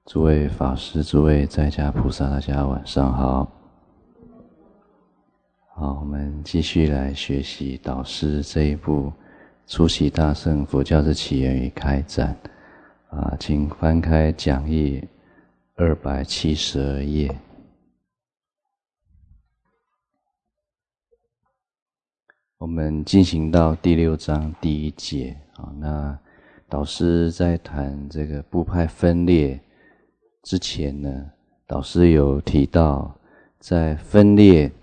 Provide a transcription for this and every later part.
诸位法师、诸位在家菩萨，大家晚上好。好，我们继续来学习导师这一部《出席大乘佛教之起源与开展》请翻开讲义272页。我们进行到第6章第1节。那导师在谈这个部派分裂之前呢，导师有提到，在分裂，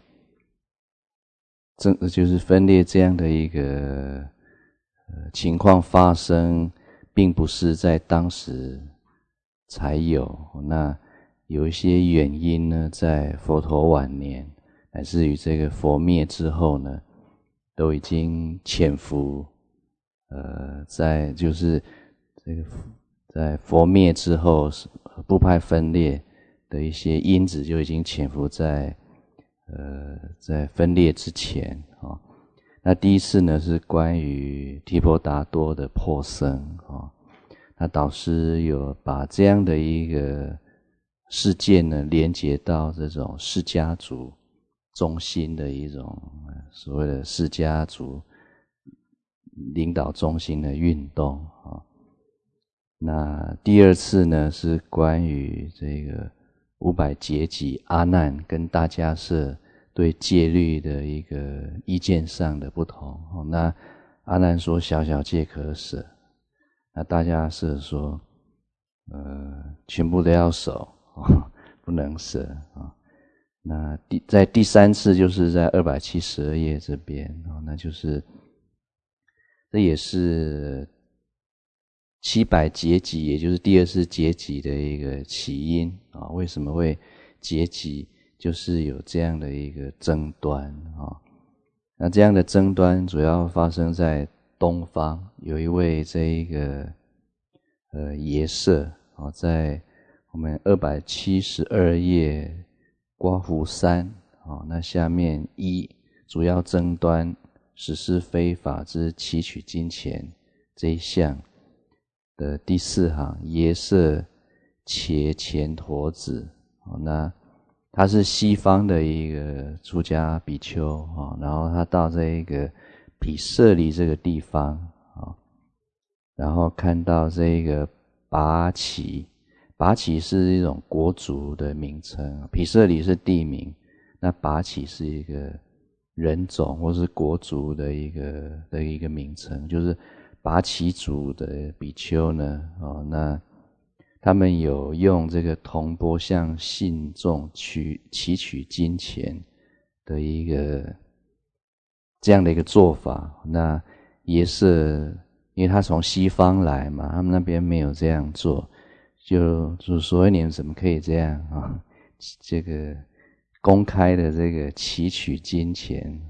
就是分裂这样的一个情况发生，并不是在当时才有。那有一些原因呢，在佛陀晚年，乃至于这个佛灭之后呢，都已经潜伏。在就是这个在佛灭之后，部派分裂的一些因子就已经潜伏在分裂之前那第一次呢是关于提婆达多的破僧那导师有把这样的一个事件呢连结到这种释迦族中心的一种所谓的释迦族领导中心的运动那第二次呢是关于这个500劫己阿难跟大迦叶对戒律的一个意见上的不同那阿难说小小戒可舍，那大迦叶说全部都要守不能舍那在第3次就是在272页这边那就是这也是700劫己，也就是第2次劫己的一个起因为什么会劫己，就是有这样的一个争端那这样的争端主要发生在东方，有一位这一个耶舍在我们272页刮胡3那下面主要争端实施非法之祈取金钱这一项的第4行，耶舍伽乾陀子那他是西方的一个出家比丘然后他到这一个毗舍离这个地方然后看到这一个拔岐是一种国族的名称，毗舍离是地名，那拔岐是一个人种或是国族的一个名称，就是拔岐族的比丘呢那他们有用这个铜钵向信众祈取金钱的一个这样的一个做法。那耶舍因为他从西方来嘛，他们那边没有这样做，就说你们怎么可以这样这个公开的这个祈取金钱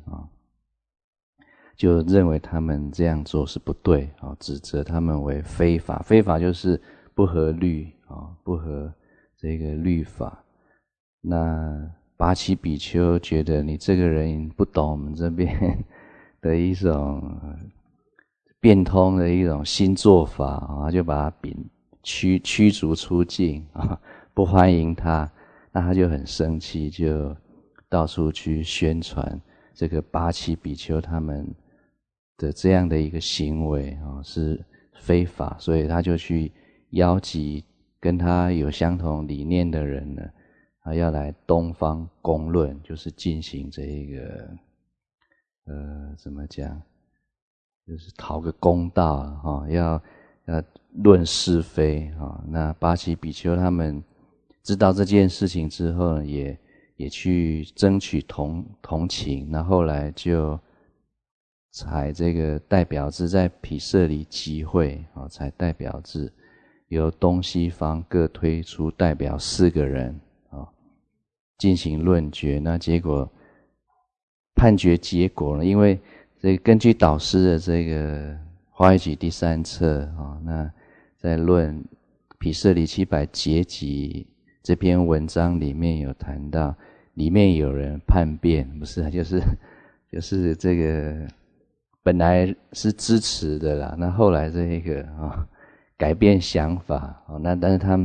就认为他们这样做是不对指责他们为非法，非法就是不合律不合这个律法。那拔岐比丘觉得你这个人不懂我们这边的一种变通的一种新做法就把他驱逐出境不欢迎他。那他就很生气，就到处去宣传这个拔岐比丘他们的这样的一个行为是非法，所以他就去邀集跟他有相同理念的人呢要来东方公论，就是进行这一个怎么讲，就是讨个公道要论是非那拔岐比丘他们知道这件事情之后呢，也去争取同情，那后来就采这个代表制，在毗舍离集会采代表制，由东西方各推出代表4个人进行论决。那结果判决结果呢，因为这个根据导师的这个华严集第3册那在论毗舍离700劫己这篇文章里面有谈到，里面有人叛变，不是就是这个本来是支持的啦，那后来这一个改变想法那但是他们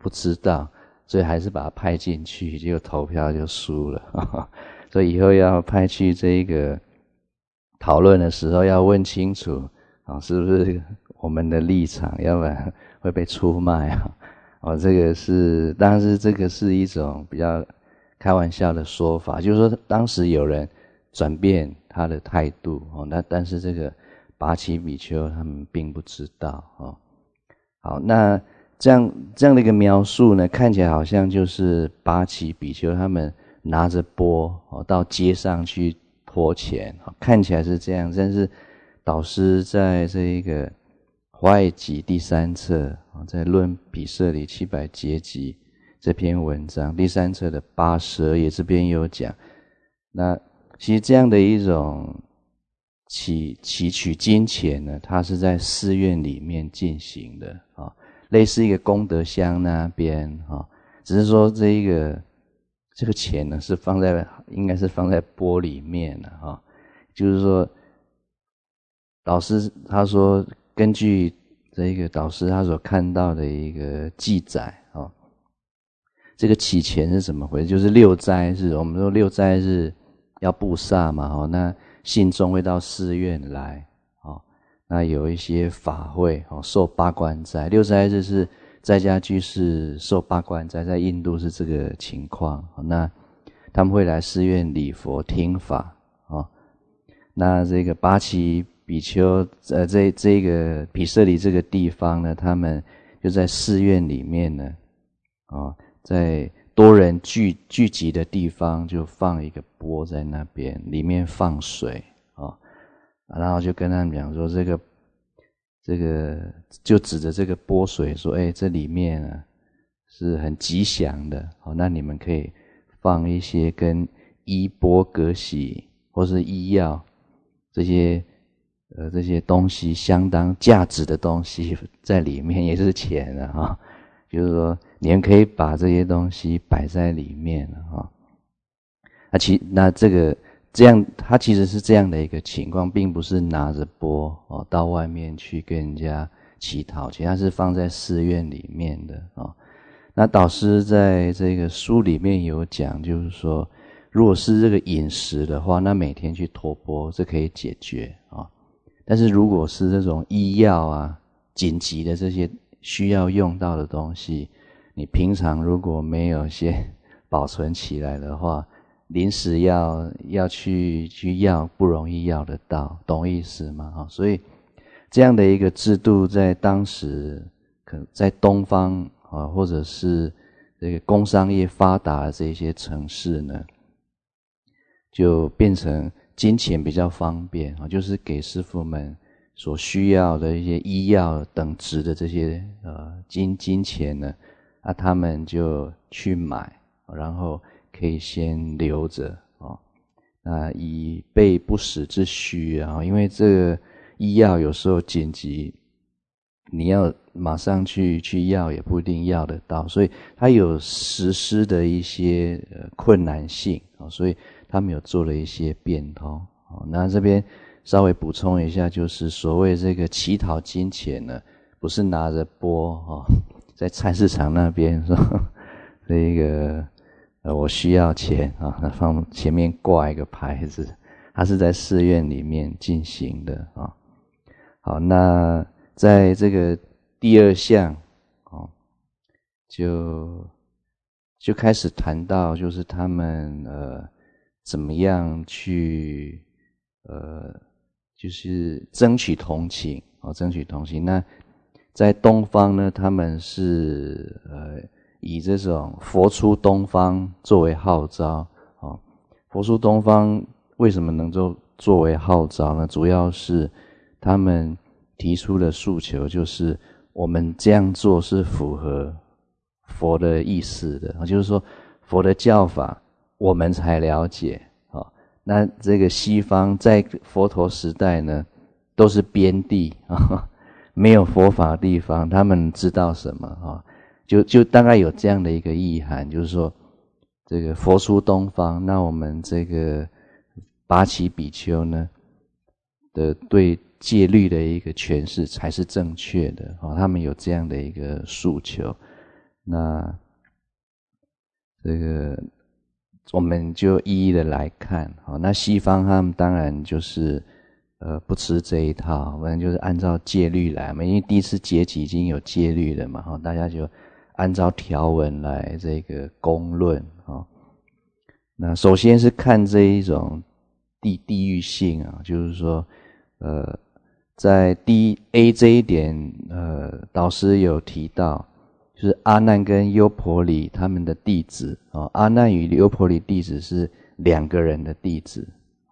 不知道，所以还是把他派进去，结果投票就输了。所以以后要派去这个讨论的时候要问清楚是不是我们的立场，要不然会被出卖这个是，当然是这个是一种比较开玩笑的说法，就是说当时有人转变他的态度但是这个拔起比丘他们并不知道好，那这样的一个描述呢，看起来好像就是拔起比丘他们拿着钵到街上去托钱，看起来是这样，但是导师在这一个华严集第3册，在论毗舍离700劫集这篇文章第3册的82页这边有讲，那其实这样的一种祈取金钱呢，它是在寺院里面进行的类似一个功德箱那边只是说这个钱呢是应该是放在钵里面的就是说导师他说根据这个导师他所看到的一个记载这个起钱是怎么回事？就是6斋日，我们说6斋日要布萨嘛那信众会到寺院来那有一些法会受八关斋，6斋日是在家居士受八关斋，在印度是这个情况那他们会来寺院礼佛听法那这个拔起比丘这个毗舍离这个地方呢，他们就在寺院里面呢在多人聚集的地方就放一个钵在那边，里面放水然后就跟他们讲说这个就指着这个钵水说这里面呢是很吉祥的那你们可以放一些跟衣钵革洗或是医药这些东西相当价值的东西在里面，也是钱就是说你们可以把这些东西摆在里面那这个这样它其实是这样的一个情况，并不是拿着钵到外面去跟人家乞讨，其实它是放在寺院里面的那导师在这个书里面有讲，就是说如果是这个饮食的话，那每天去托钵这可以解决但是如果是这种医药紧急的这些需要用到的东西，你平常如果没有先保存起来的话，临时要去要不容易要得到，懂意思吗所以这样的一个制度在当时可能在东方或者是这个工商业发达的这些城市呢，就变成金钱比较方便就是给师父们所需要的一些医药等值的这些金钱呢他们就去买，然后可以先留着那以备不时之需因为这个医药有时候紧急，你要马上去要也不一定要得到，所以它有实施的一些困难性所以他们有做了一些变通那这边稍微补充一下，就是所谓这个乞讨金钱呢，不是拿着钵在菜市场那边说这个我需要钱放前面挂一个牌子，它是在寺院里面进行的好，那在这个第2项就开始谈到就是他们怎么样去就是争取同情争取同情。那在东方呢，他们是以这种佛出东方作为号召佛出东方为什么能够作为号召呢？主要是他们提出的诉求就是我们这样做是符合佛的意思的，就是说佛的教法我们才了解那这个西方在佛陀时代呢都是边地没有佛法的地方，他们知道什么就大概有这样的一个意涵，就是说这个佛出东方，那我们这个拔起比丘呢的对戒律的一个诠释才是正确的他们有这样的一个诉求。 那这个我们就一一的来看。那西方他们当然就是不吃这一套，反正就是按照戒律来嘛，因为第一次结集已经有戒律了嘛，大家就按照条文来这个公论。那首先是看这一种地域性啊，就是说在A 这一点导师有提到，就是阿难跟优婆离他们的弟子阿难与优婆离弟子是2个人的弟子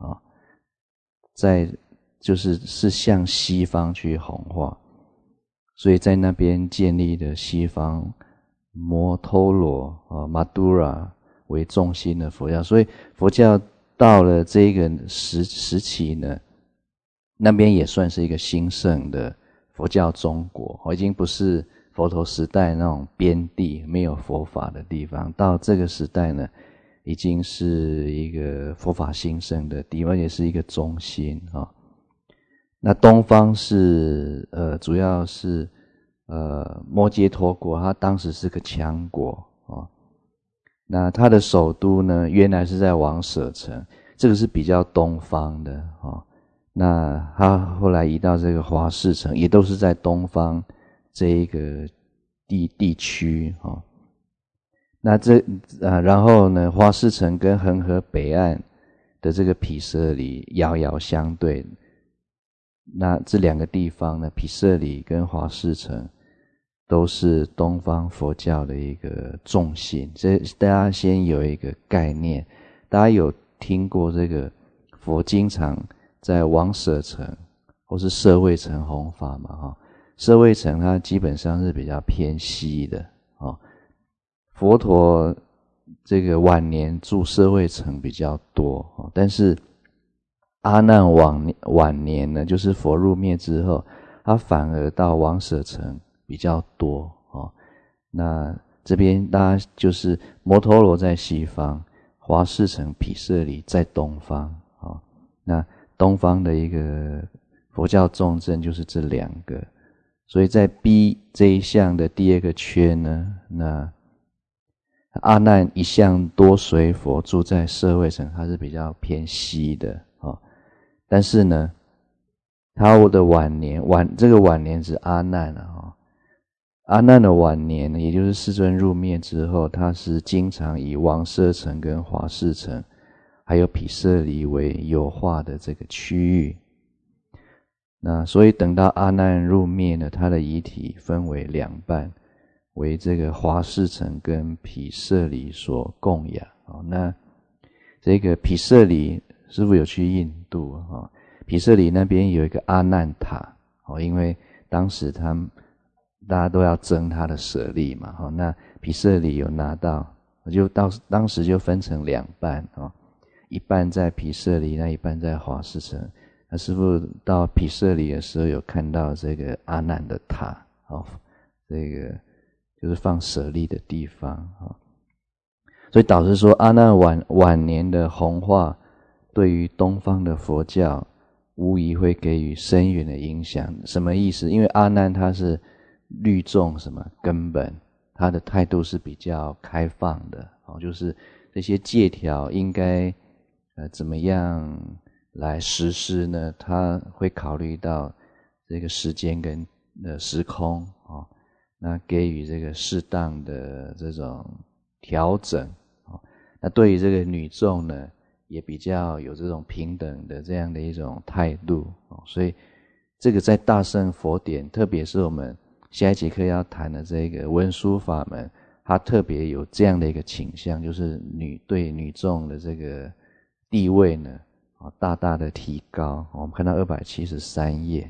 是向西方去弘化，所以在那边建立的西方摩托罗马杜拉为中心的佛教。所以佛教到了这个时期呢，那边也算是一个兴盛的佛教中国，已经不是佛陀时代那种边地没有佛法的地方，到这个时代呢，已经是一个佛法兴盛的地方，也是一个中心那东方是主要是摩揭陀国，它当时是个强国那它的首都呢，原来是在王舍城，这个是比较东方的那它后来移到这个华氏城，也都是在东方这一个地区那然后呢，华氏城跟恒河北岸的这个毗舍离遥遥相对。那这2个地方呢，毗舍离跟华氏城都是东方佛教的一个重心，这大家先有一个概念。大家有听过这个佛经常在王舍城或是舍卫城弘法嘛舍卫城它基本上是比较偏西的佛陀这个晚年住舍卫城比较多但是阿难晚年呢，就是佛入灭之后，他反而到王舍城比较多那这边大家就是摩陀罗在西方，华氏城毗舍离在东方那东方的一个佛教重镇就是这2个，所以在 B 这一项的第2个圈呢，那阿难一向多随佛住在舍卫城，他是比较偏西的但是呢，他的这个晚年是阿难阿难的晚年呢，也就是世尊入灭之后，他是经常以王舍城跟华氏城还有毗舍离为有化的这个区域。那所以等到阿难入灭呢，他的遗体分为2半，为这个华氏城跟毗舍离所供养那这个毗舍离师父有去印度毗舍离那边有一个阿难塔因为当时大家都要争他的舍利嘛那毗舍离有拿到，就当时就分成2半一半在毗舍离，那一半在华氏城。那师父到毗舍离的时候有看到这个阿难的塔这个就是放舍利的地方所以导师说阿难晚年的弘化对于东方的佛教无疑会给予深远的影响。什么意思？因为阿难他是律众什么根本，他的态度是比较开放的就是这些戒条应该怎么样来实施呢？他会考虑到这个时间跟时空那给予这个适当的这种调整那对于这个女众呢，也比较有这种平等的这样的一种态度所以这个在大乘佛典，特别是我们下一节课要谈的这个文殊法门，它特别有这样的一个倾向，就是对女众的这个地位呢大大的提高。我们看到273页，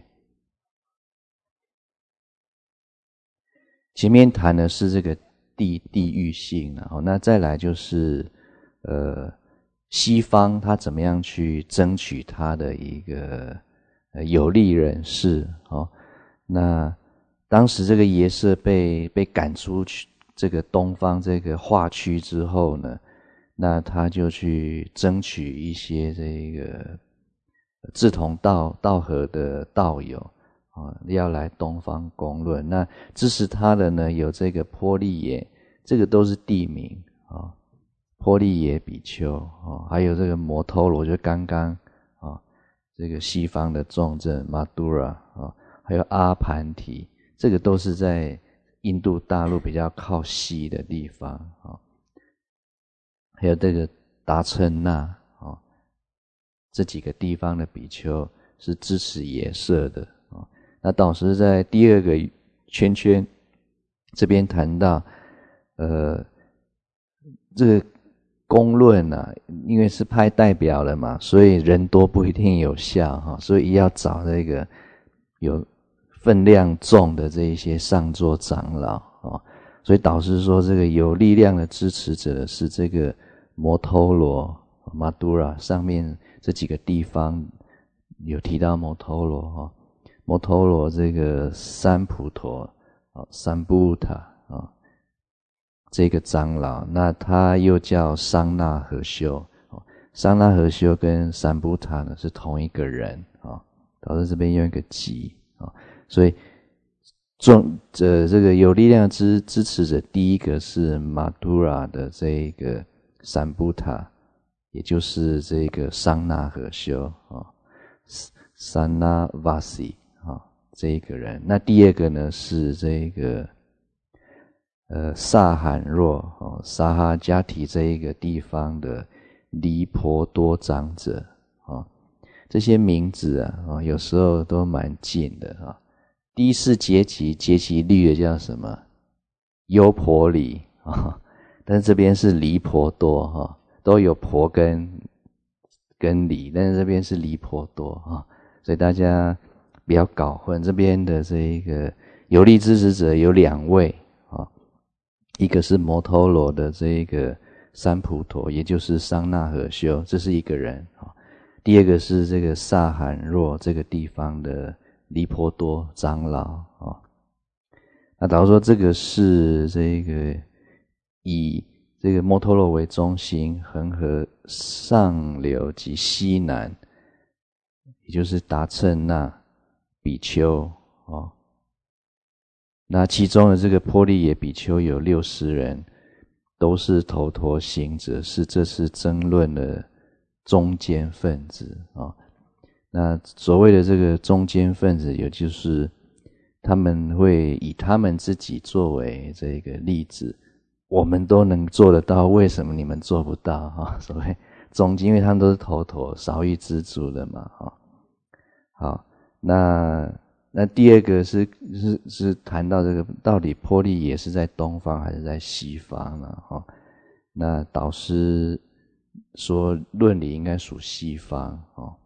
前面谈的是这个地域性那再来就是西方他怎么样去争取他的一个有利人士那当时这个耶舍被赶出去这个东方这个化区之后呢，那他就去争取一些这个志同道合的道友要来东方公论。那支持他的呢，有这个波利耶这个都是地名啊。波利耶比丘啊，还有这个摩托罗，就刚刚啊这个西方的重镇马杜拉啊，还有阿盘提，这个都是在印度大陆比较靠西的地方啊。还有这个达称那啊，这几个地方的比丘是支持耶舍的啊。那导师在第二个圈圈这边谈到，这个公论啊，因为是派代表了嘛，所以人多不一定有效哈，所以要找这个有分量重的这一些上座长老啊。所以导师说，这个有力量的支持者是这个摩托罗、马杜拉上面这几个地方有提到摩托罗哈，摩托罗这个三普陀啊，三布塔啊，这个长老，那他又叫桑那和修，桑那和修跟三布塔呢是同一个人啊，导致这边用一个吉啊，所以这个有力量支持者，第一个是马杜拉的这个三布塔，也就是这个桑那和修啊，桑那瓦西啊这一个人。那第二个呢是这个萨罕若哦，沙哈加提这一个地方的离婆多长者啊，这些名字啊，有时候都蛮近的啊。第四节期律的叫什么？优婆离啊，但是这边是离婆多哈，都有婆跟离，但是这边是离婆多啊，所以大家不要搞混。这边的这一个有力支持者有两位啊，一个是摩托罗的这一个三普陀，也就是桑那和修，这是一个人啊。第二个是这个萨罕若这个地方的离婆多长老啊。那导师说这个是这个以这个摩托罗为中心，恒河上流及西南，也就是达称那比丘啊。那其中的这个波利耶比丘有60人，都是头陀行者，这是争论的中间分子啊。那所谓的这个中间分子，也就是他们会以他们自己作为这个例子，我们都能做得到，为什么你们做不到啊？所谓中间，因为他们都是头陀少欲知足的嘛啊。好，那第二个是谈到这个到底波利耶是在东方还是在西方呢？哈，那导师说论理应该属西方哦。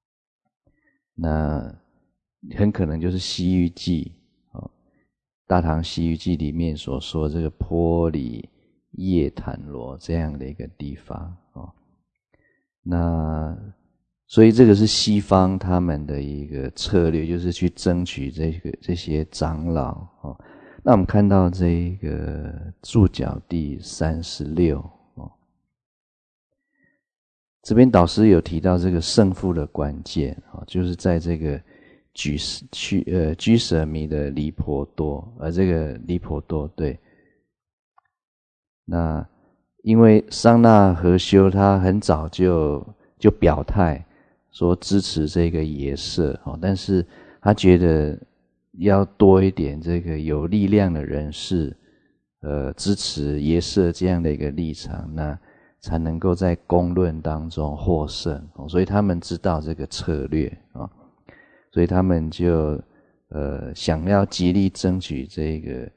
那很可能就是西域记哦，大唐西域记里面所说这个波里叶坦罗这样的一个地方哦。那所以这个是西方他们的一个策略，就是去争取这些长老哦。那我们看到这个注脚第36哦，这边导师有提到这个胜负的关键啊，就是在这个居舍弥的离婆多，这个离婆多对。那因为桑那和修他很早就表态说支持这个耶舍，但是他觉得要多一点这个有力量的人士支持耶舍这样的一个立场，那才能够在公论当中获胜，所以他们知道这个策略啊，所以他们就想要极力争取这个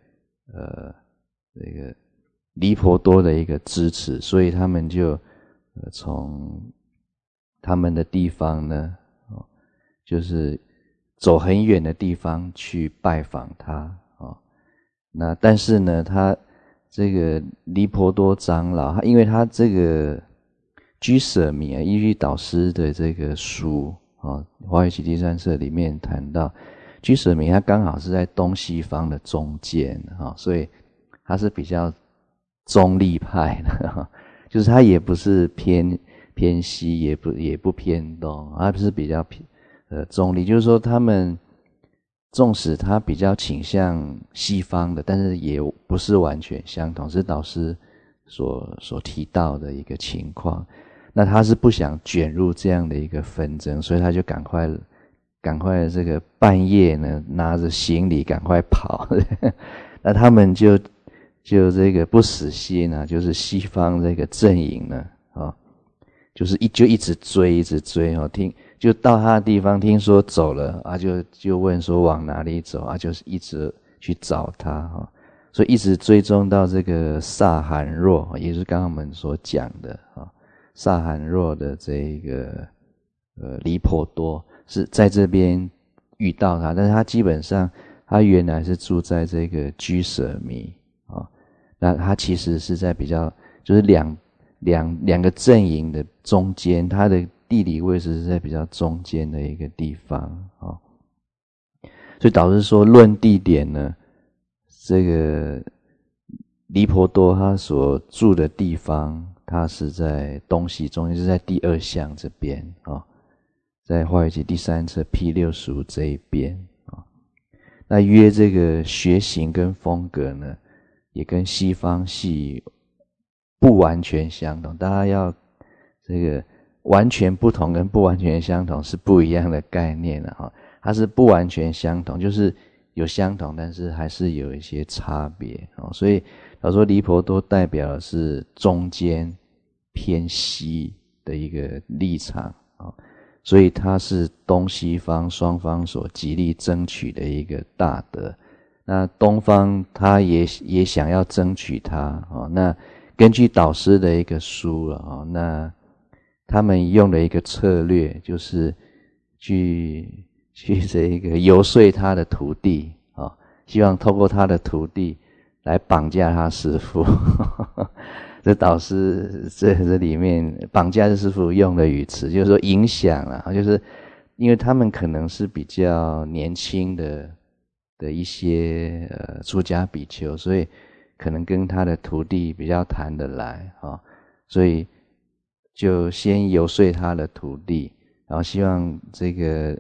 离婆多的一个支持，所以他们就从他们的地方呢，就是走很远的地方去拜访他那但是呢，他这个离婆多长老，因为他这个居舍弥依据导师的这个书华语启第三册里面谈到，居舍弥他刚好是在东西方的中间所以他是比较中立派的就是他也不是偏西，也不偏东，他是比较中立，就是说他们纵使他比较倾向西方的，但是也不是完全相同，是导师所提到的一个情况。那他是不想卷入这样的一个纷争，所以他就赶快这个半夜呢拿着行李赶快跑。那他们就这个不死心啊，就是西方这个阵营呢就是一直追就到他的地方，听说走了啊，就问说往哪里走啊，就是一直去找他所以一直追踪到这个萨罕若，也就是刚刚我们所讲的萨罕若的这个离婆多是在这边遇到他，但是他基本上他原来是住在这个居舍米那他其实是在比较就是两个阵营的中间，他的地理位置是在比较中间的一个地方所以导致说论地点呢，这个离婆多他所住的地方，他是在东西中间，是在第二项这边在化语集第3册 P65 这一边那约这个学型跟风格呢，也跟西方系不完全相同。大家要这个完全不同跟不完全相同是不一样的概念它是不完全相同，就是有相同，但是还是有一些差别所以他说离婆多代表的是中间偏西的一个立场所以它是东西方双方所极力争取的一个大德。那东方他也想要争取它那根据导师的一个书了那他们用的一个策略就是去这个游说他的徒弟希望透过他的徒弟来绑架他师父这导师这里面绑架的师父用的语词就是说影响就是因为他们可能是比较年轻的一些出家比丘，所以可能跟他的徒弟比较谈得来所以就先游说他的徒弟，然后希望这个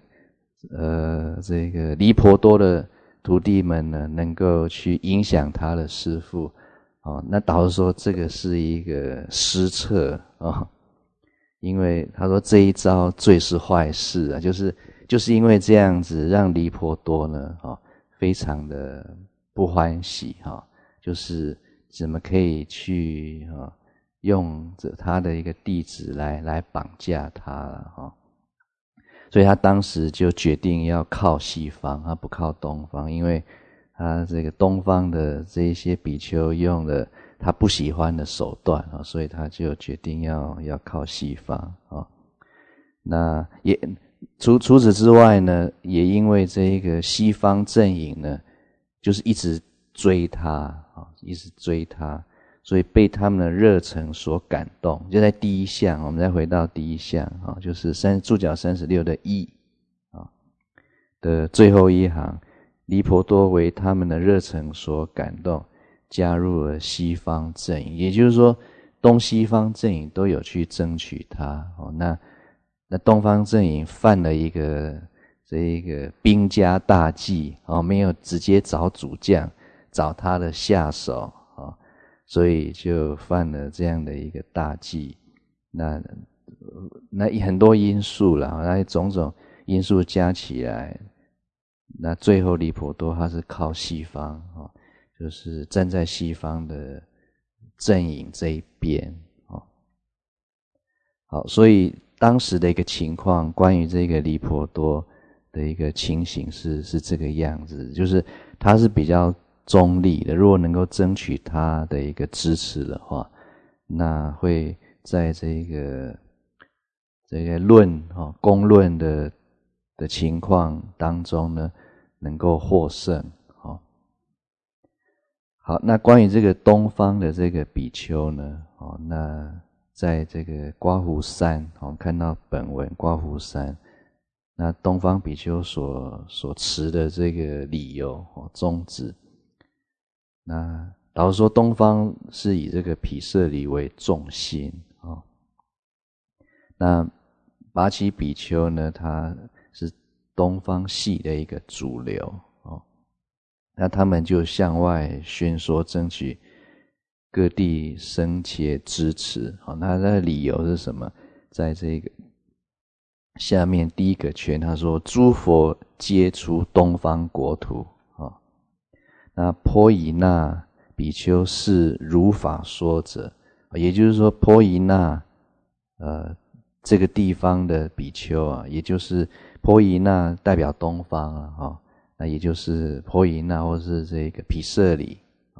离婆多的徒弟们呢能够去影响他的师父那导师说这个是一个失策因为他说这一招最是坏事就是因为这样子让离婆多呢非常的不欢喜就是怎么可以去用着他的一个弟子来绑架他了所以他当时就决定要靠西方，他不靠东方，因为他这个东方的这一些比丘用了他不喜欢的手段所以他就决定要靠西方那也除此之外呢，也因为这个西方阵营呢就是一直追他所以被他们的热忱所感动。就在第一项，我们再回到第一项就是注脚36的一的最后一行，离婆多为他们的热忱所感动，加入了西方阵营，也就是说东西方阵营都有去争取他那东方阵营犯了一个兵家大忌没有直接找主将，找他的下手所以就犯了这样的一个大忌。那很多因素啦，那种种因素加起来，那最后离婆多他是靠西方就是站在西方的阵营这一边好，所以当时的一个情况，关于这个离婆多的一个情形是这个样子，就是他是比较中立的，如果能够争取他的一个支持的话，那会在这个公论的情况当中呢，能够获胜好，那关于这个东方的这个比丘呢那在这个刮胡山我们看到本文刮胡山，那东方比丘所持的这个理由宗旨，那老实说东方是以这个毗舍离为重心那拔起比丘呢，他是东方系的一个主流那他们就向外宣说，争取各地僧伽支持那他的理由是什么？在这个下面第一个圈他说，诸佛皆出东方国土那波夷那比丘是如法说者，也就是说波夷那这个地方的比丘也就是波夷那代表东方那也就是波夷那或是这个毗舍离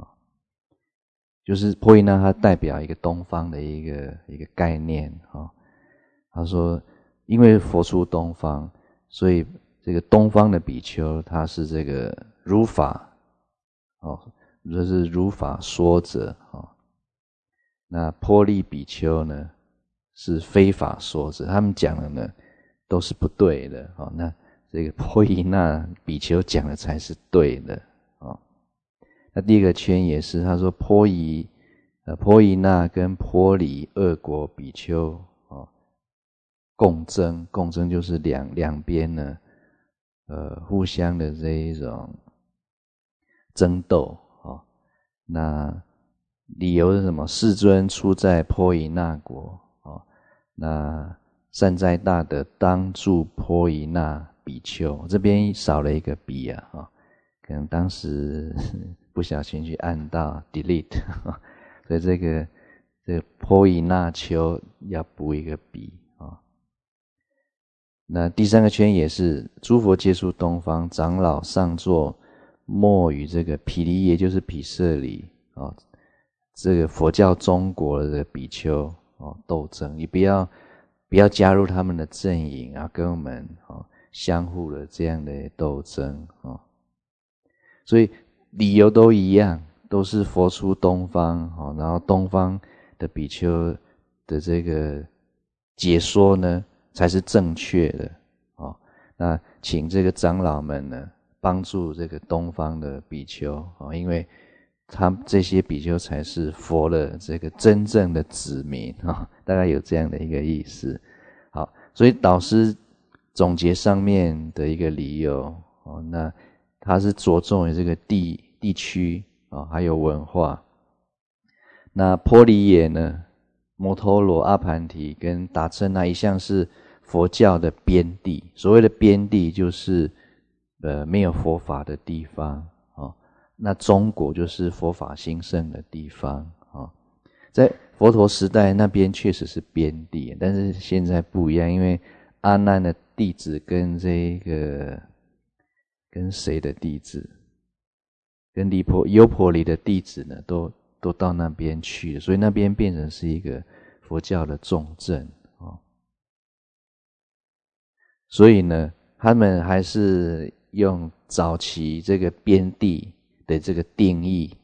就是波夷那它代表一个东方的一个概念他说因为佛出东方，所以这个东方的比丘他是这个如法就是如法说者那波利比丘呢是非法说者，他们讲的呢都是不对的那这个波夷那比丘讲的才是对的那第二个圈也是他说波夷那跟波离二国比丘共争就是两边呢互相的这一种争斗那理由是什么？世尊出在波夷那国那善哉大德当住波夷那比丘，这边少了一个比可能当时不小心去按到 delete 所以这个波夷那丘要补一个比那第三个圈也是诸佛皆出东方，长老上座莫与这个毗梨耶就是毗舍离这个佛教中国的比丘斗争，你不要加入他们的阵营跟我们相互的这样的斗争所以理由都一样，都是佛出东方然后东方的比丘的这个解说呢才是正确的那请这个长老们呢帮助这个东方的比丘因为这些比丘才是佛的这个真正的子民大概有这样的一个意思好，所以导师总结上面的一个理由那他是着重于这个地区还有文化那波离耶呢摩陀罗、阿盘提跟达称那一向是佛教的边地，所谓的边地就是没有佛法的地方那中国就是佛法兴盛的地方在佛陀时代那边确实是边地，但是现在不一样，因为阿难的弟子跟谁的弟子跟优婆离的弟子呢都到那边去了，所以那边变成是一个佛教的重镇所以呢他们还是用早期这个边地的这个定义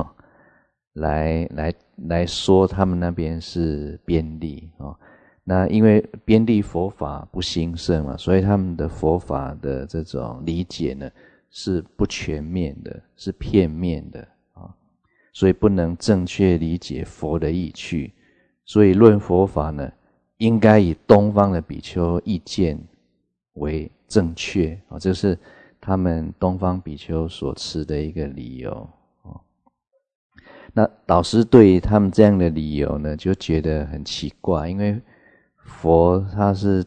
来说他们那边是边地那因为边地佛法不兴盛嘛，所以他们的佛法的这种理解呢是不全面的，是片面的所以不能正确理解佛的意趣，所以论佛法呢应该以东方的比丘意见为正确这是他们东方比丘所持的一个理由那导师对他们这样的理由呢就觉得很奇怪，因为佛他是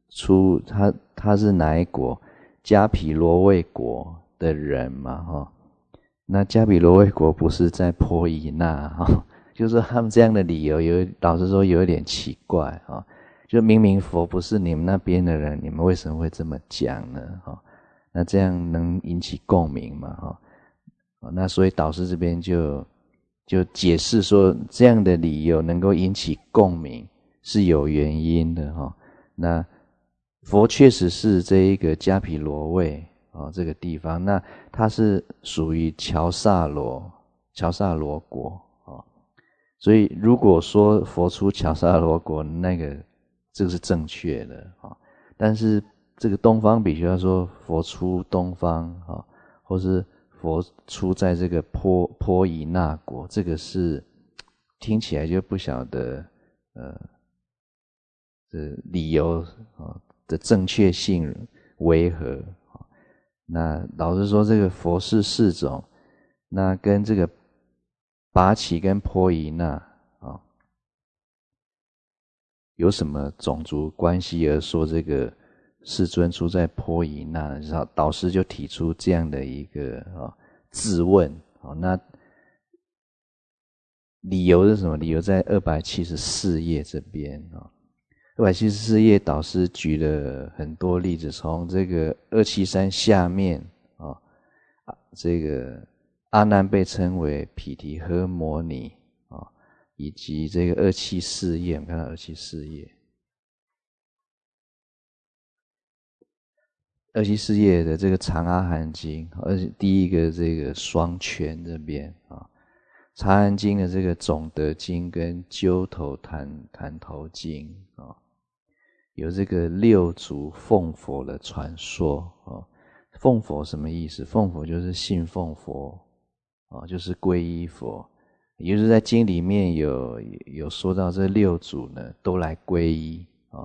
哪一国？迦毗罗卫国的人嘛那迦毗罗卫国不是在波夷那就是说他们这样的理由导师说有一点奇怪就明明佛不是你们那边的人，你们为什么会这么讲呢那这样能引起共鸣吗那所以导师这边就解释说这样的理由能够引起共鸣是有原因的那佛确实是这一个迦毗罗卫这个地方，那它是属于乔萨罗国所以如果说佛出乔萨罗国这个是正确的但是这个东方比丘说佛出东方或是佛出在这个波夷那国，这个是听起来就不晓得的理由的正确性为何？那老实说，这个佛事四种，那跟这个拔起跟波夷那有什么种族关系？而说这个世尊出在波夷那，导师就提出这样的一个自问。那理由是什么？理由在274页这边274页导师举了很多例子，从这个273下面这个阿难被称为毗提诃摩尼以及这个274页，我们看到274页，274页的这个长阿含经，第一个这个双圈这边长阿含经的这个总德经跟鸠头檀头经有这个六祖奉佛的传说奉佛什么意思？奉佛就是信奉佛就是皈依佛，也就是在经里面有说到这六祖呢都来皈依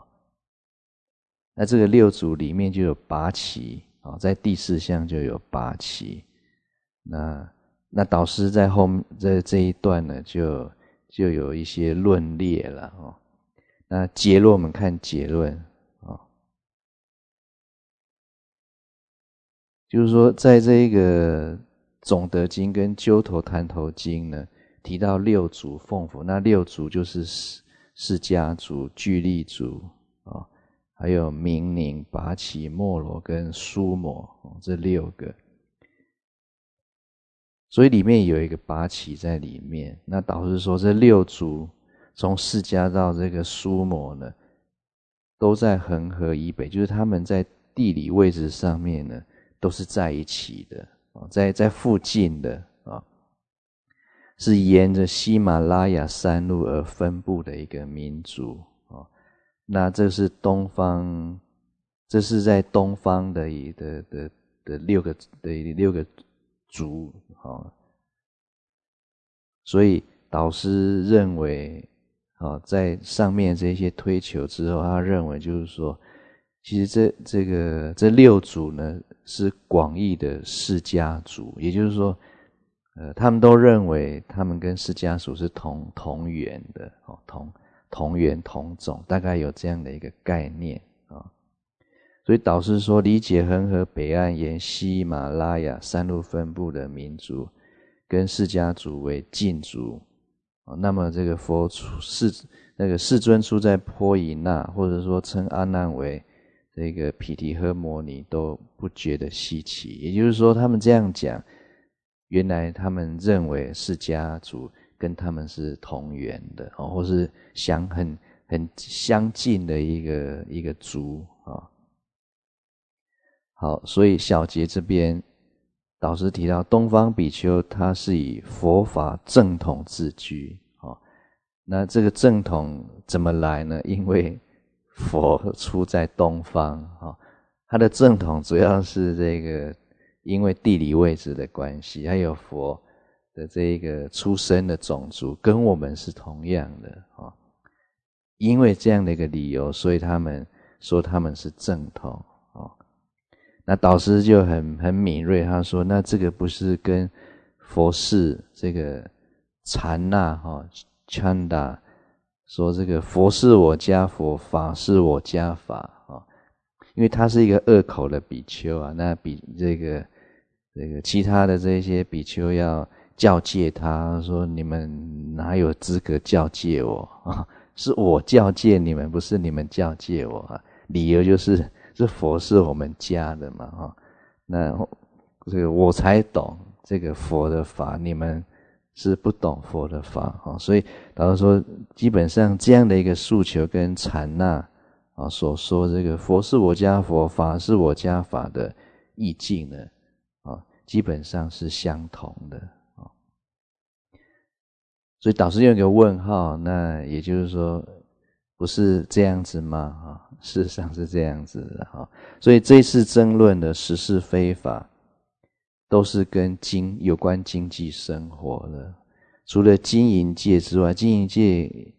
那这个六祖里面就有拔起在第4项就有拔起。那导师在后面这一段呢就有一些论列了那结论我们看结论就是说在这一个总德经跟鸠头檀头经呢提到六祖奉佛，那六祖就是释迦族、具力族还有明宁、拔起、摩罗跟苏摩这6个，所以里面有一个拔起在里面。那导师说这六族从释迦到这个苏摩呢都在恒河以北，就是他们在地理位置上面呢都是在一起的在附近的是沿着喜马拉雅山路而分布的一个民族那这是东方，这是在东方的六个族所以导师认为在上面这些推求之后，他认为就是说其实这六族呢是广义的释迦族，也就是说他们都认为他们跟释迦族是同源的同源同种，大概有这样的一个概念所以导师说理解恒河北岸沿喜马拉雅山路分布的民族跟释迦族为近族那么这个世尊出在波夷那，或者说称阿难为这个毗提诃摩尼都不觉得稀奇。也就是说他们这样讲，原来他们认为释迦族跟他们是同源的或是很相近的一个族好，所以小节这边导师提到东方比丘他是以佛法正统自居那这个正统怎么来呢？因为佛出在东方他的正统主要是这个因为地理位置的关系，还有佛的这个出生的种族跟我们是同样的因为这样的一个理由，所以他们说他们是正统那导师就很敏锐，他说那这个不是跟佛事这个禅那Chanda 说这个佛是我家佛，法是我家法因为他是一个2口的比丘那比这个其他的这些比丘要教诫他说你们哪有资格教诫我是我教诫你们，不是你们教诫我理由就是这佛是我们家的嘛那这个我才懂这个佛的法，你们是不懂佛的法所以导师说基本上这样的一个诉求跟禅那所说这个佛是我家佛，法是我家法的意境呢基本上是相同的所以导师用一个问号，那也就是说不是这样子吗事实上是这样子的所以这次争论的实事非法都是跟有关经济生活的，除了经营界之外，经营界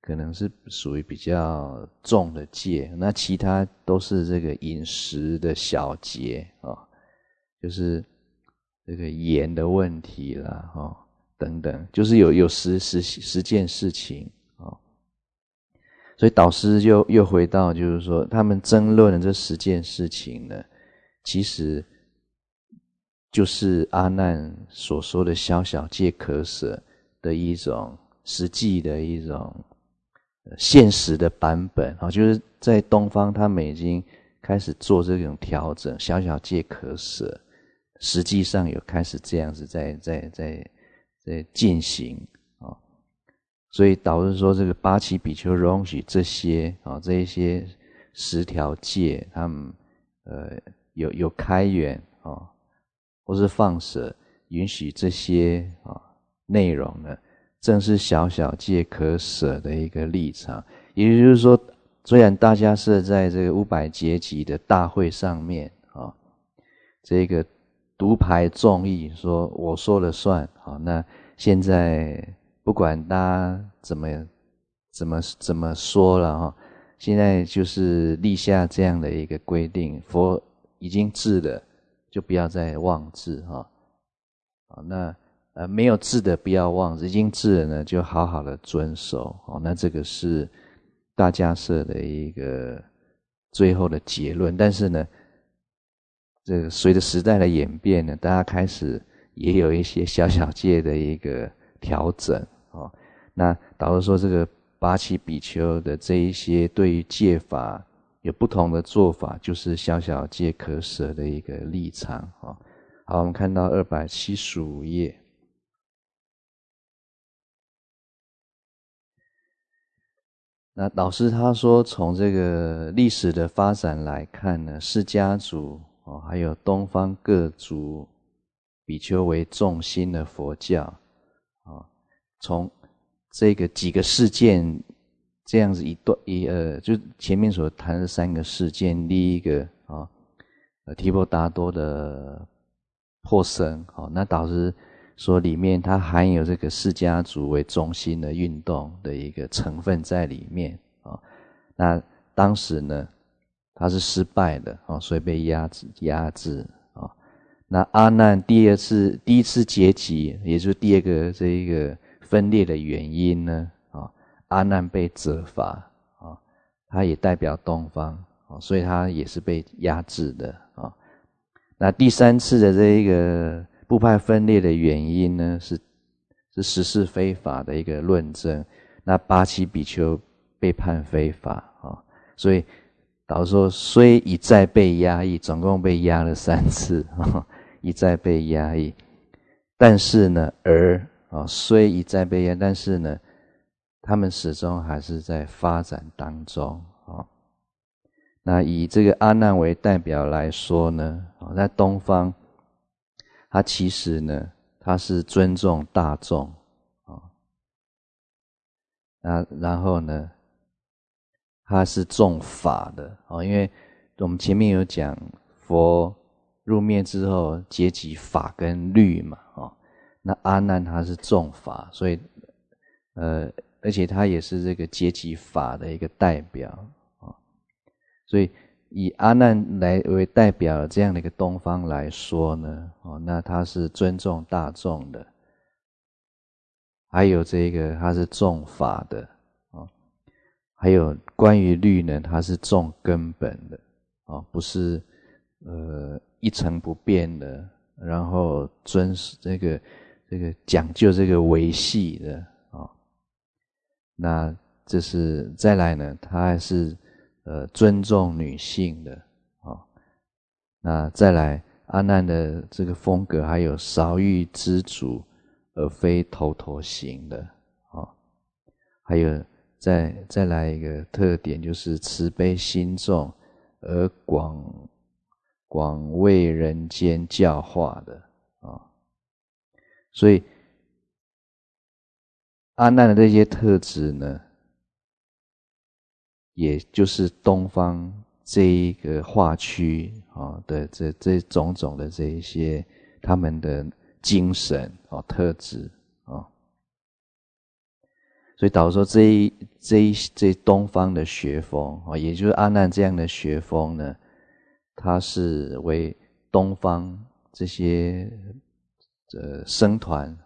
可能是属于比较重的戒，那其他都是这个饮食的小节就是这个盐的问题啦等等，就是有十件事情所以导师又回到就是说他们争论的这10件事情呢，其实就是阿难所说的小小戒可舍的一种实际的一种现实的版本就是在东方他们已经开始做这种调整，小小戒可舍实际上有开始这样子在进行所以导致说这个八旗比丘容许这些这一些10条戒，他们有开源或是放舍，允许这些内容呢，正是小小戒可舍的一个立场。也就是说，虽然大家是在这个500节集的大会上面这个独排众议，说我说了算那现在不管大家怎么说了现在就是立下这样的一个规定，佛已经治了，就不要再妄治那没有治的不要妄治，已经治了呢，就好好的遵守那这个是大家社的一个最后的结论。但是呢，这个随着时代的演变呢，大家开始也有一些小小戒的一个调整那导致说这个八旗比丘的这一些对于戒法有不同的做法，就是小小戒可舍的一个立场好，我们看到275页。那导师他说，从这个历史的发展来看呢，释迦族还有东方各族比丘为重心的佛教从这个几个事件这样子就前面所谈的3个事件，第一个提婆达多的破僧那导师说里面它含有这个释迦族为中心的运动的一个成分在里面那当时呢他是失败的所以被压制那阿难第一次结集，也就是第2个这一个分裂的原因呢阿难被责罚他也代表东方所以他也是被压制的那第3次的这一个部派分裂的原因呢，是实事非法的一个论证。那八旗比丘被判非法所以导致说虽一再被压抑，总共被压了3次一再被压抑，但是呢虽一再被压，但是呢他们始终还是在发展当中那以这个阿难为代表来说呢在东方他其实呢他是尊重大众然后呢他是重法的因为我们前面有讲佛入灭之后结集法跟律嘛那阿难他是重法，所以而且他也是这个结集法的一个代表所以以阿难为代表这样的一个东方来说呢那他是尊重大众的，还有这个他是重法的还有关于律呢，他是重根本的不是一成不变的，然后遵守这个讲究这个维系的那这是再来呢，他还是尊重女性的那再来阿难的这个风格还有少欲知足而非头陀行的还有再来一个特点，就是慈悲心重而广为人间教化的所以阿难的这些特质呢，也就是东方这一个化区的这种种的这一些他们的精神特质所以导致说这东方的学风也就是阿难这样的学风呢，它是为东方这些僧团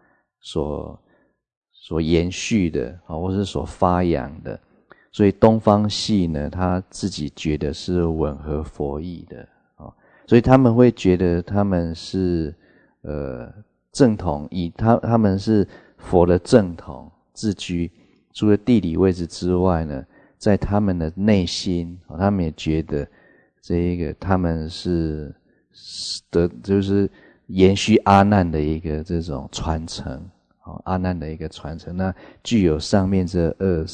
所延续的或是所发扬的。所以东方系呢，他自己觉得是吻合佛意的所以他们会觉得他们是正统，以他们是佛的正统自居。除了地理位置之外呢，在他们的内心他们也觉得这一个他们是就是延续阿难的一个这种传承阿难的一个传承，那具有上面这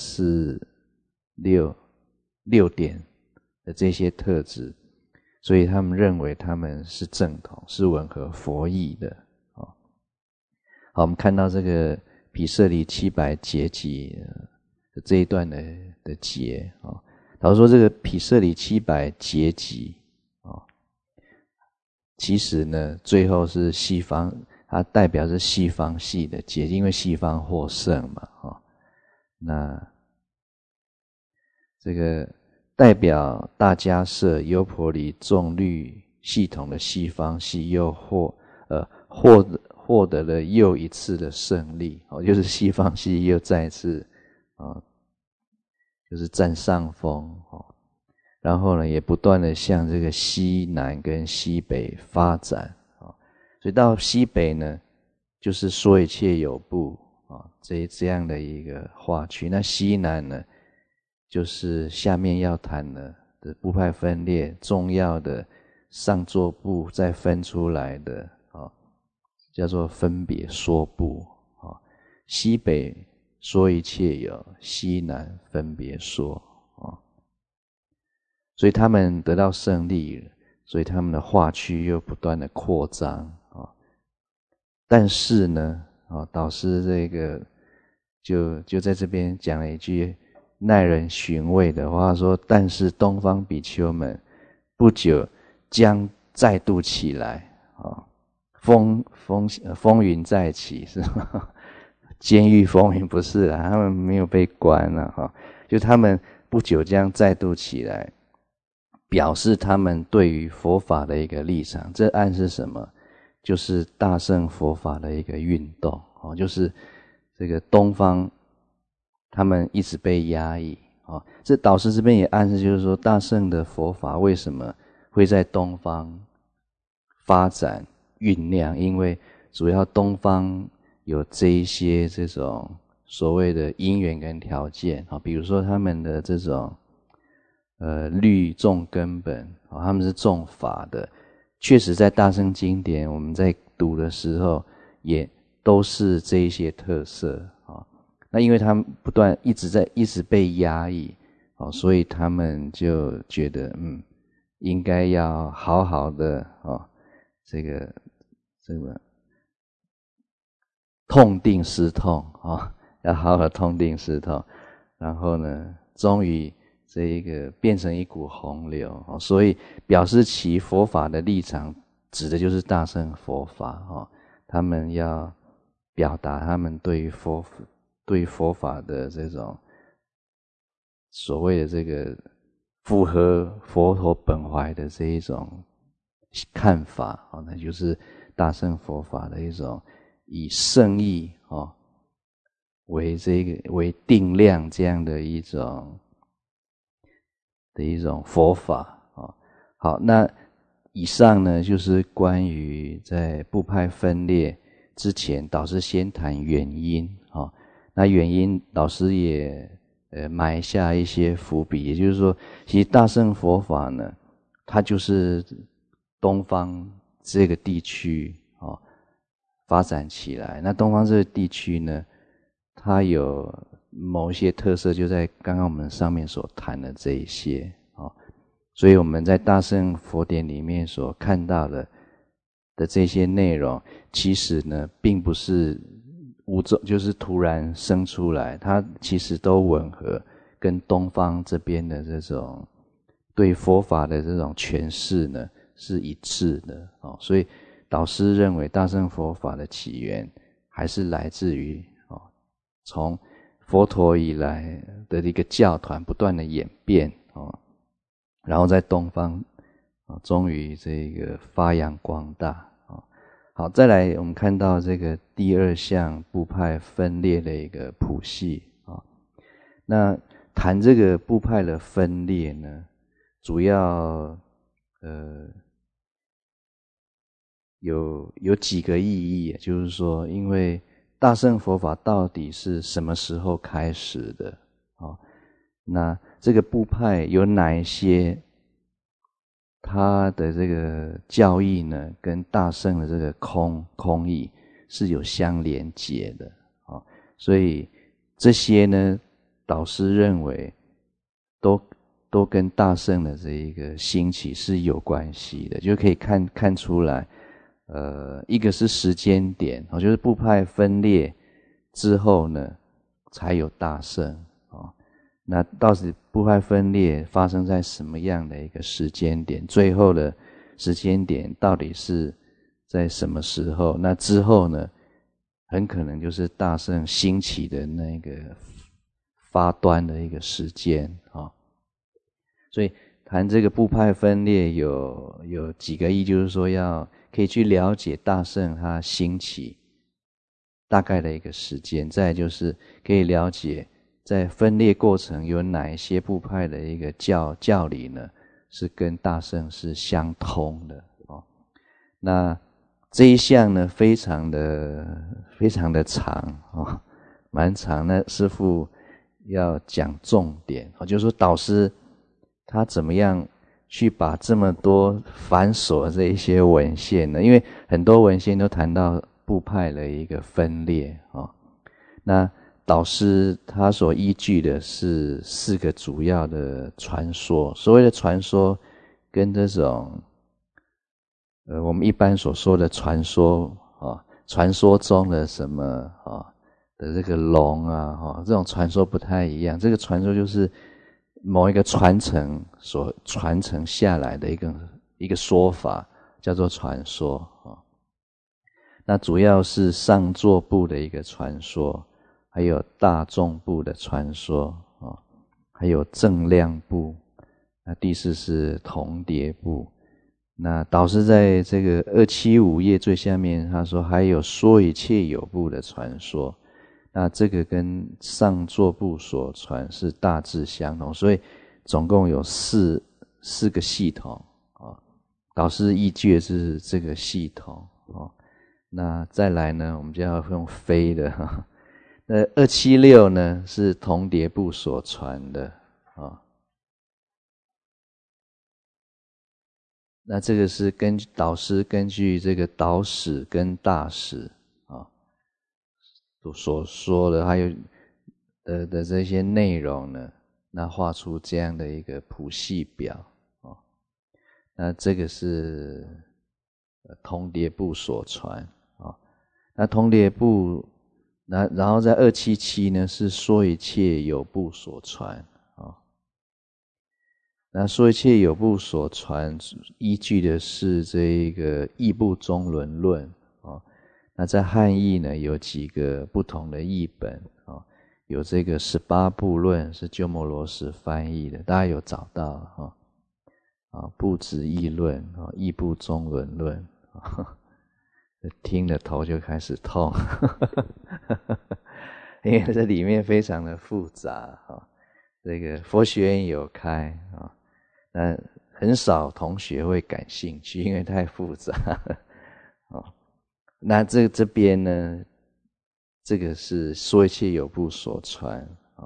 2、4、6点的这些特质，所以他们认为他们是正统，是吻合佛意的好，我们看到这个毗舍离700劫集的这一段的劫老实说这个毗舍离700劫集其实呢最后是西方，它代表是西方系的劫，因为西方获胜嘛那这个代表大迦叶优婆离众律系统的西方系又获得了又一次的胜利就是西方系又再次就是占上风然后呢也不断的向这个西南跟西北发展所以到西北呢就是说一切有部这样的一个划区。那西南呢就是下面要谈的部派分裂重要的上座部再分出来的叫做分别说部西北说一切有，西南分别说所以他们得到胜利了，所以他们的划区又不断的扩张但是呢导师这个就在这边讲了一句耐人寻味的话，说但是东方比丘们不久将再度起来风云再起是吗？监狱风云不是他们没有被关就他们不久将再度起来，表示他们对于佛法的一个立场。这暗示什么？就是大乘佛法的一个运动就是这个东方他们一直被压抑这导师这边也暗示，就是说大乘的佛法为什么会在东方发展酝酿，因为主要东方有这一些这种所谓的因缘跟条件比如说他们的这种律重根本他们是重法的，确实在大乘经典我们在读的时候也都是这一些特色那因为他们不断一直被压抑所以他们就觉得应该要好好的这个痛定思痛要好好痛定思痛，然后呢终于这一个变成一股洪流所以表示其佛法的立场指的就是大乘佛法他们要表达他们对于佛法的这种所谓的这个符合佛陀本怀的这一种看法那就是大乘佛法的一种以圣义为定量这样的一种佛法好，那以上呢就是关于在部派分裂之前导师先谈原因那原因导师也埋下一些伏笔，也就是说其实大乘佛法呢它就是东方这个地区发展起来，那东方这个地区呢它有某一些特色，就在刚刚我们上面所谈的这一些所以我们在大乘佛典里面所看到的这些内容，其实呢并不是就是突然生出来，它其实都吻合跟东方这边的这种对佛法的这种诠释呢是一致的所以导师认为大乘佛法的起源还是来自于从佛陀以来的一个教团不断的演变然后在东方终于这个发扬光大好，再来我们看到这个第二项部派分裂的一个谱系那谈这个部派的分裂呢，主要有几个意义，就是说，因为大乘佛法到底是什么时候开始的那这个部派有哪一些它的这个教义呢，跟大乘的这个空义是有相连结的所以这些呢，导师认为都跟大乘的这一个兴起是有关系的，就可以看出来，一个是时间点就是部派分裂之后呢，才有大乘那到底部派分裂发生在什么样的一个时间点？最后的时间点到底是在什么时候？那之后呢，很可能就是大乘兴起的那个发端的一个时间所以谈这个部派分裂有几个意义，就是说可以去了解大乘它兴起大概的一个时间，再来就是可以了解在分裂过程有哪一些部派的一个教理呢，是跟大乘是相通的那这一项呢，非常的长蛮长。那师父要讲重点就是说导师他怎么样去把这么多繁琐的这一些文献呢？因为很多文献都谈到部派的一个分裂那导师他所依据的是4个主要的传说，所谓的传说跟这种我们一般所说的传说传说中的什么的这个龙这种传说不太一样。这个传说就是某一个传承所传承下来的一个说法，叫做传说那主要是上座部的一个传说，还有大众部的传说还有正量部，那第4是同叠部。那导师在这个275页最下面他说还有说一切有部的传说，那这个跟上座部所传是大致相同，所以总共有四个系统导师依据的是这个系统那再来呢，我们就要用飞的那276呢是同叠部所传的那这个是导师根据这个导史跟大史所说的还有的这些内容呢，那画出这样的一个谱系表那这个是同叠部所传那同叠部然后在277呢是说一切有部所传那说一切有部所传依据的是这个义部中伦论那在汉译呢有几个不同的译本有这个18部论是鸠摩罗什翻译的，大家有找到部子义论义部中伦论听了头就开始痛因为这里面非常的复杂这个佛学院有开那很少同学会感兴趣，因为太复杂那这边呢，这个是说一切有部所传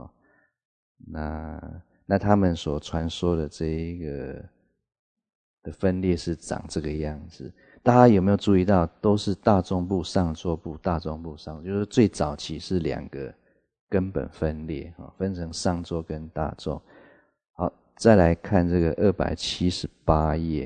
那他们所传说的这一个的分裂是长这个样子。大家有没有注意到，都是大众部、上座部、大众部、上座，就是最早期是2个根本分裂分成上座跟大众。好，再来看这个278页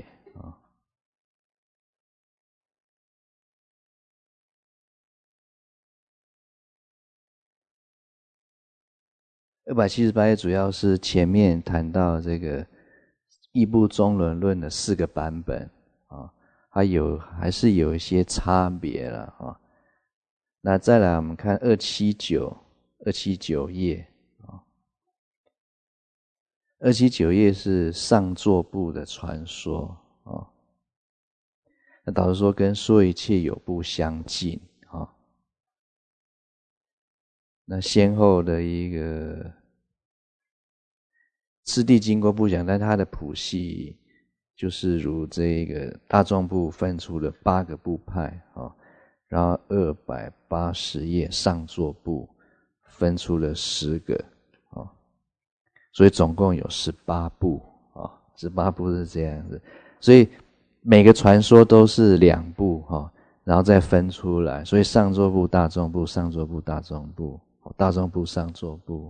278页主要是前面谈到这个义部中伦论的4个版本还是有一些差别了那再来我们看279、 279页279页是上座部的传说那导师说跟说一切有部相近那先后的一个次第经过不讲，但它的谱系就是如这个大众部分出了8个部派然后280页上座部分出了10个所以总共有18部18部是这样子，所以每个传说都是2部然后再分出来，所以上座部、大众部、上座部、大众部、大众部、上座部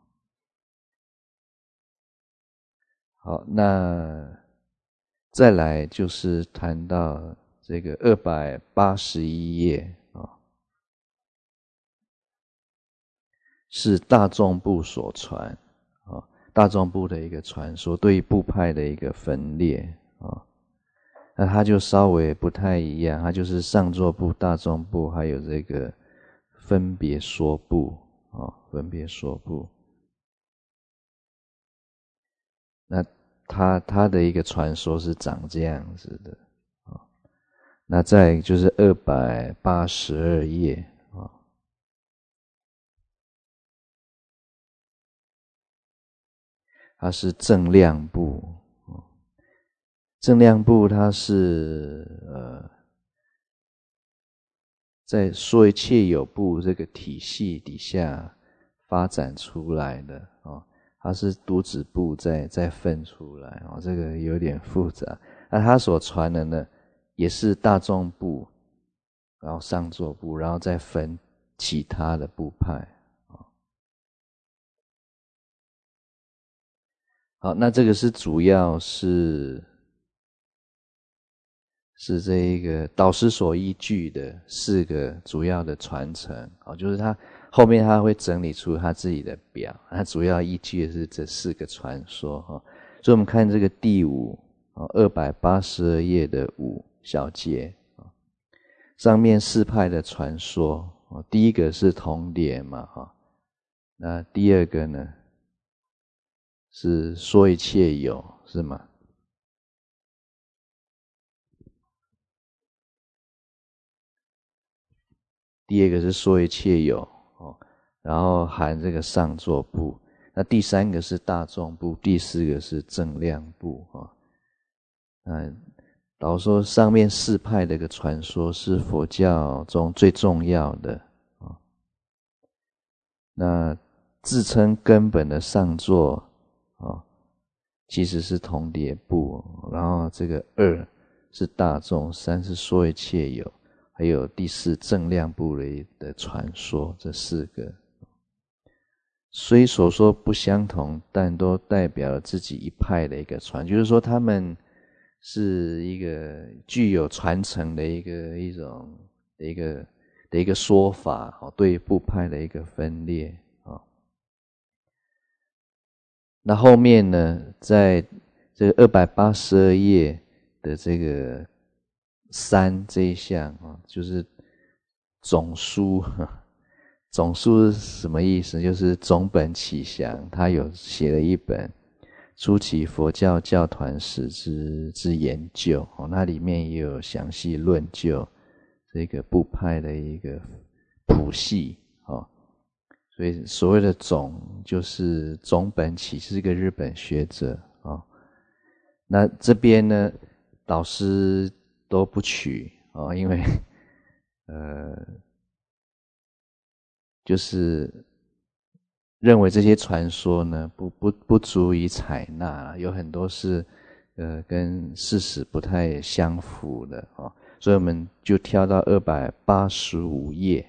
好，那再来就是谈到这个281页是大众部所传大众部的一个传说，对于部派的一个分裂那它就稍微不太一样，它就是上座部、大众部还有这个分别说部分别说部。那它的一个传说是长这样子的那再就是282页它是正量部正量部它是在说一切有部这个体系底下发展出来的它是独子部再分出来这个有点复杂。那它所传的呢，也是大众部，然后上座部，然后再分其他的部派好，那这个是主要是这一个导师所依据的4个主要的传承就是他后面他会整理出他自己的表，他主要依据的是这4个传说所以我们看这个第5 282页的5小节上面4派的传说第一个是同联嘛那第2个呢是说一切有是吗？第2个是说一切有然后含这个上座部，那第3个是大众部，第4个是正量部导说上面4派的一个传说是佛教中最重要的那自称根本的上座其实是同叠部然后这个2是大众，3是说一切有，还有第4正量部的传说，这4个虽所说不相同，但都代表了自己一派的一个传，就是说他们是一个具有传承的一个说法对部派的一个分裂那后面呢，在这个282页的这个3这一项就是总书总书是什么意思？就是总本启祥他有写了一本初期佛教教团史之研究那里面也有详细论就这个部派的一个谱系所以所谓的总就是总本启是一个日本学者那这边呢导师都不取因为就是认为这些传说呢不足以采纳，有很多是跟事实不太相符的所以我们就挑到285页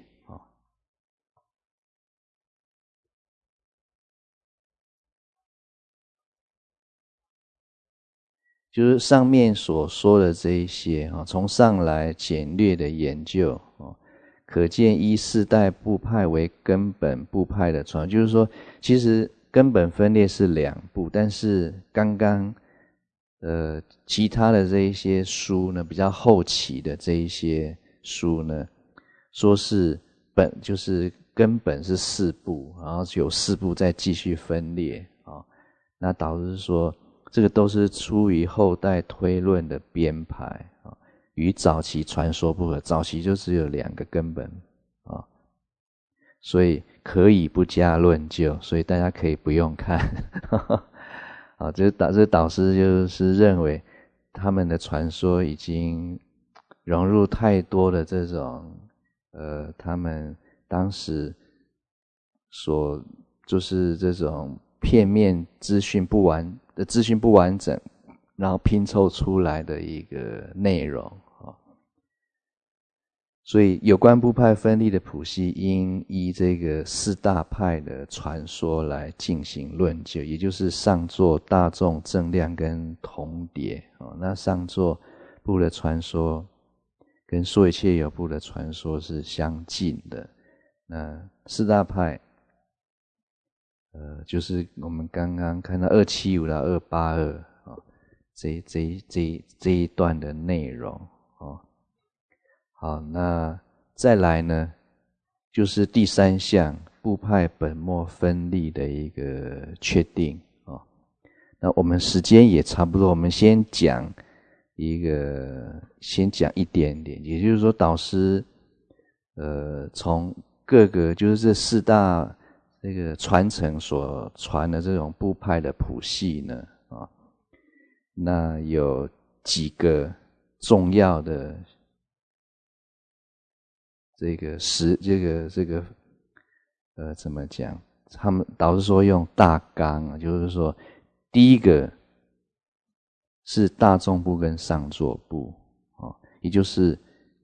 就是上面所说的这一些从上来简略的研究可见依4代部派为根本部派的传，就是说其实根本分裂是2部，但是刚刚其他的这一些书呢，比较后期的这一些书呢，说是就是根本是四部，然后有四部再继续分裂那导致说这个都是出于后代推论的编排与早期传说不合，早期就只有2个根本所以可以不加论究，所以大家可以不用看这导师就是认为他们的传说已经融入太多的这种他们当时所就是这种片面资讯不完整，然后拼凑出来的一个内容所以有关部派分立的谱系应依这个4大派的传说来进行论究，也就是上座、大众、正量跟同叠那上座部的传说跟说一切有部的传说是相近的。那4大派就是我们刚刚看到275到282这一段的内容好，那再来呢就是第3项部派本末分立的一个确定那我们时间也差不多，我们先讲一点点，也就是说导师从各个就是这4大这个传承所传的这种部派的谱系呢那有几个重要的怎么讲？他们导师说用大纲就是说，第一个是大众部跟上座部也就是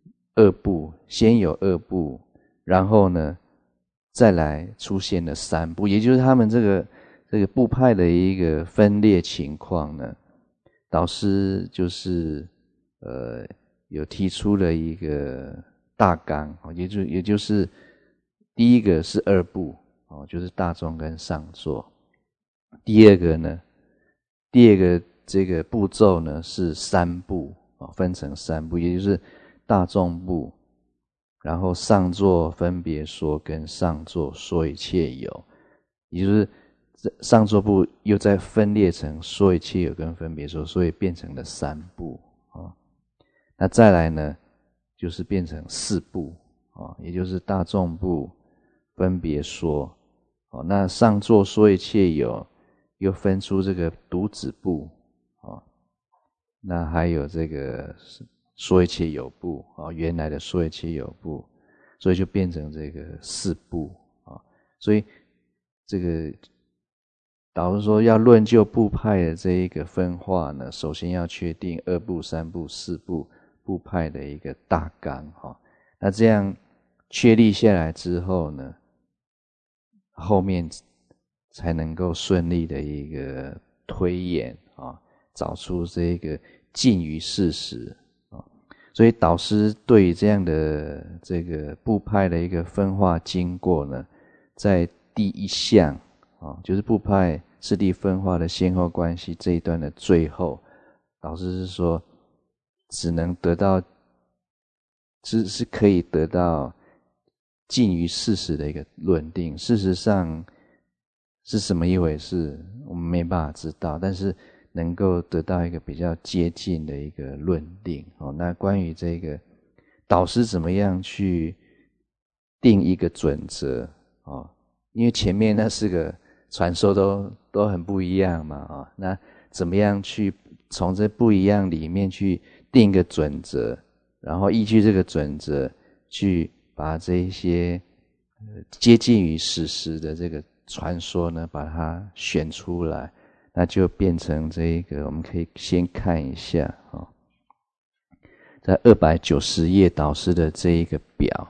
2部，先有2部，然后呢再来出现了3部，也就是他们这个部派的一个分裂情况呢，导师就是有提出了一个大纲也就是第一个是2部就是大众跟上座，第二个这个步骤呢是3部分成3部，也就是大众部，然后上座分别说跟上座说一切有，也就是上座部又再分裂成说一切有跟分别说，所以变成了3部那再来呢就是变成4部也就是大众部分别说那上座说一切有又分出这个独子部那还有这个说一切有部原来的说一切有部，所以就变成这个4部所以这个导师说要论就部派的这一个分化呢，首先要确定2部、3部、4部部派的一个大纲那这样确立下来之后呢，后面才能够顺利的一个推演找出这个近于事实所以导师对于这样的这个部派的一个分化经过呢，在第1项就是部派势力分化的先后关系这一段的最后，导师是说只能得到是可以得到近于事实的一个论定，事实上是什么一回事我们没办法知道，但是能够得到一个比较接近的一个论定那关于这个导师怎么样去定一个准则因为前面那4个传说都很不一样嘛那怎么样去从这不一样里面去定一个准则，然后依据这个准则去把这一些接近于史实的这个传说呢把它选出来，那就变成这一个我们可以先看一下在290页导师的这一个表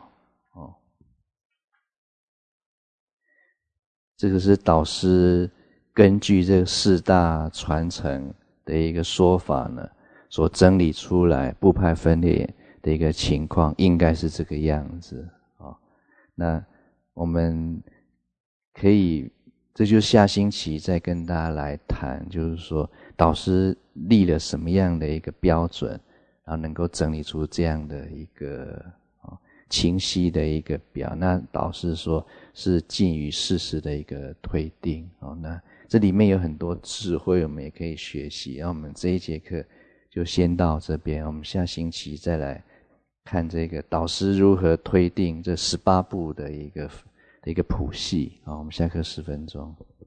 这个是导师根据这4大传承的一个说法呢所整理出来部派分裂的一个情况，应该是这个样子那我们可以这就是下星期再跟大家来谈，就是说导师立了什么样的一个标准，然后能够整理出这样的一个清晰的一个表。那导师说是近于事实的一个推定那这里面有很多智慧，我们也可以学习。然后我们这一节课就先到这边，我们下星期再来看这个导师如何推定这18部的一个谱系。好，我们下课10分钟。